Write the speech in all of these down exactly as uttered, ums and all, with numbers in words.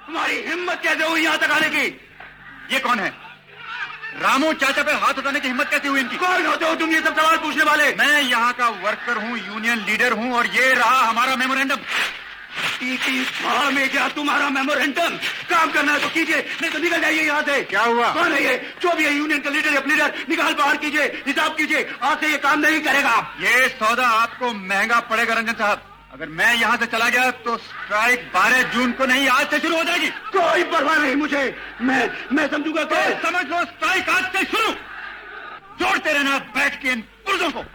तुम्हारी हिम्मत कैसे हुई यहाँ तक आने की? ये कौन है? रामू चाचा पे हाथ उठाने की हिम्मत कैसे हुई इनकी? कौन होते हो तुम ये सब सवाल पूछने वाले? मैं यहाँ का वर्कर हूँ, यूनियन लीडर हूँ, और ये रहा हमारा मेमोरेंडम। टीटी फार्म में क्या तुम्हारा मेमोरेंडम? काम करना है तो कीजिए, नहीं तो निकल जाइए यहाँ से। क्या हुआ? कौन है ये? जो भी है यूनियन का लीडर या लीडर, निकाल बाहर कीजिए, हिसाब कीजिए। आज से ये काम नहीं करेगा। ये सौदा आपको महंगा पड़ेगा रंजन साहब। अगर मैं यहाँ से चला गया तो स्ट्राइक बारह जून को नहीं, आज से शुरू हो जाएगी। कोई परवाह नहीं मुझे, मैं मैं समझूंगा। तो समझ लो, स्ट्राइक आज से शुरू। जोड़ते रहना बैठ के इन पुर्जों को।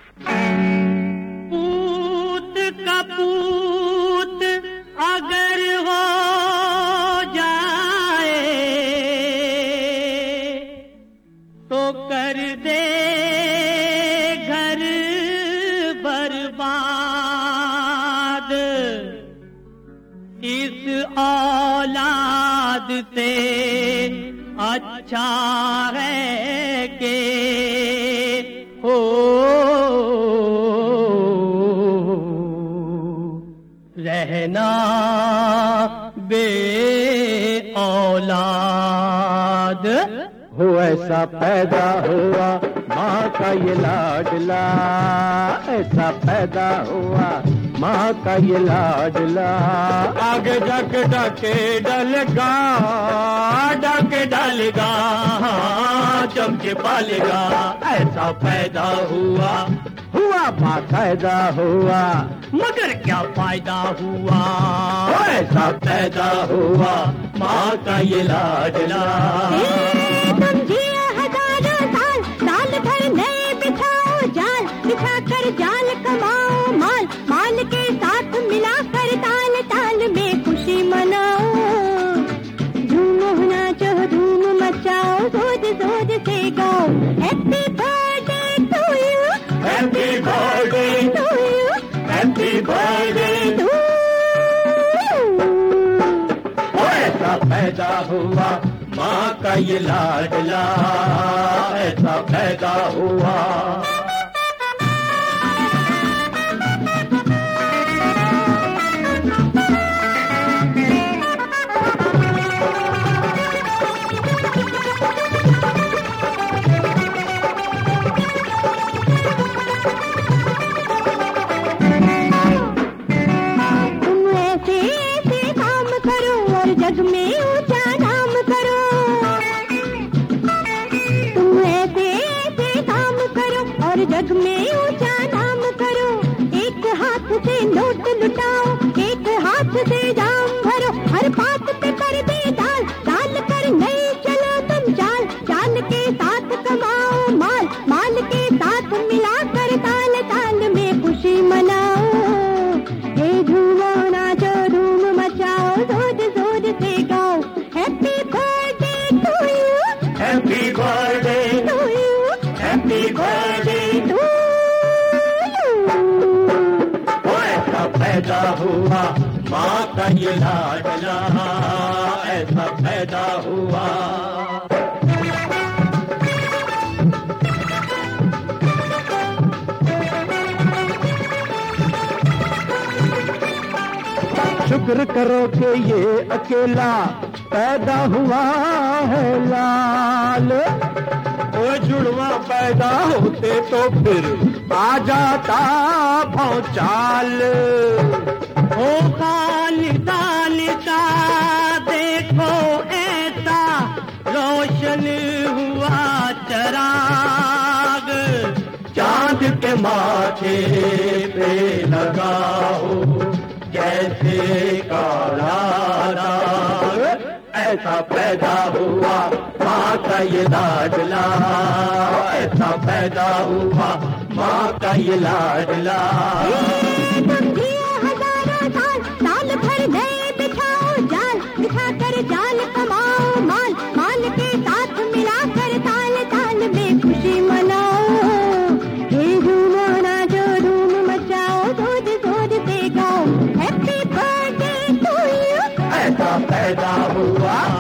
पूत का पूत अगर हो जाए तो कर दे घर बर्बाद। इस औलाद से अच्छा है कि हो रहना बे औलाद। हो ऐसा पैदा हुआ माँ का ये लाडला, ऐसा पैदा हुआ माँ का ये लाडला। आगे जाके डाके डलगा, डाके डालेगा, चमके पालेगा। ऐसा पैदा हुआ हुआ बाकायदा हुआ, मगर क्या फायदा हुआ? ऐसा पैदा हुआ माँ का ये लाडला। समझिए हजारों साल, साल भर नए बिछाओ जाल, बिछा कर जाल कमाओ माल, माल के साथ मिलाकर ताल ताल में खुशी मनाओ। झूम नाचो धूम मचाओ, जोर जोर से गाओ। Happy birthday to you, happy birthday to you, happy birthday to you. ऐसा पैदा हुआ माँ का ये लाडला, ऐसा पैदा हुआ। जग में ऊंचा नाम करो, तुम ऐसे ऐसे काम करो और जग में ऊंचा नाम करो। एक हाथ से नोट लुटाओ, एक हाथ से जाम भरो। हर बात पे कर दे डाल, डाल कर नहीं चलो तुम चाल, चाल के साथ कमाओ माल, माल के साथ मिलाकर ताल ताल में खुशी मनाओ। ये झूमो नाचो धूम मचाओ, जोर जोर से गाओ। Happy birthday to you, happy birthday to you, happy birthday to you. ऐसा पैदा हुआ माँ का ये लाडला, ऐसा पैदा हुआ। शुक्र करो कि ये अकेला पैदा हुआ है लाल। ओ जुड़वा पैदा होते तो फिर आ जाता भौचाल। ओ खालिदा लिदा देखो ऐसा रोशन हुआ चराग। चांद के माथे पे लगाओ कैसे काला दाग। ऐसा पैदा हुआ माँ का ये लाडला, ऐसा पैदा हुआ माँ का ये लाडला। समझिए हजारों साल, साल भर नए बिछाओ जाल, बिछा कर जाल कमाओ माल, माल के साथ मिलाकर ताल ताल में खुशी मनाओ। ये झूमो नाचो धूम मचाओ, जोर जोर से गाओ। हैप्पी बर्थडे टू यू, ऐसा पैदा हुआ